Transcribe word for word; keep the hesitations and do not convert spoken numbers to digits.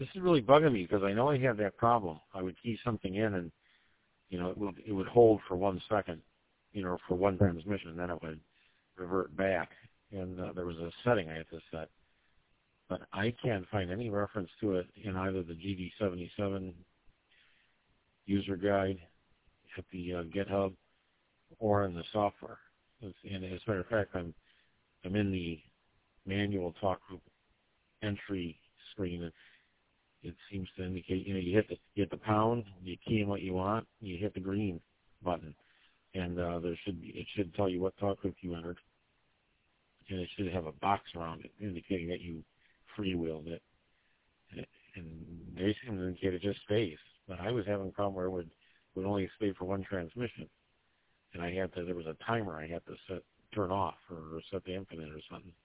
This is really bugging me because I know I had that problem. I would key something in and, you know, it would, it would hold for one second, you know, for one transmission, and then it would revert back. And uh, there was a setting I had to set. But I can't find any reference to it in either the G D seventy-seven user guide at the uh, GitHub or in the software. It's, and as a matter of fact, I'm I'm in the manual talk group entry screen. And it seems to indicate, you know, you hit the you hit the pound, you key in what you want, you hit the green button, and uh, there should be it should tell you what talk group you entered, and it should have a box around it indicating that you freewheeled it. And they seem to indicate it just stays. But I was having a problem where it would, would only stay for one transmission. And I had to, there was a timer I had to set, turn off or set the infinite or something.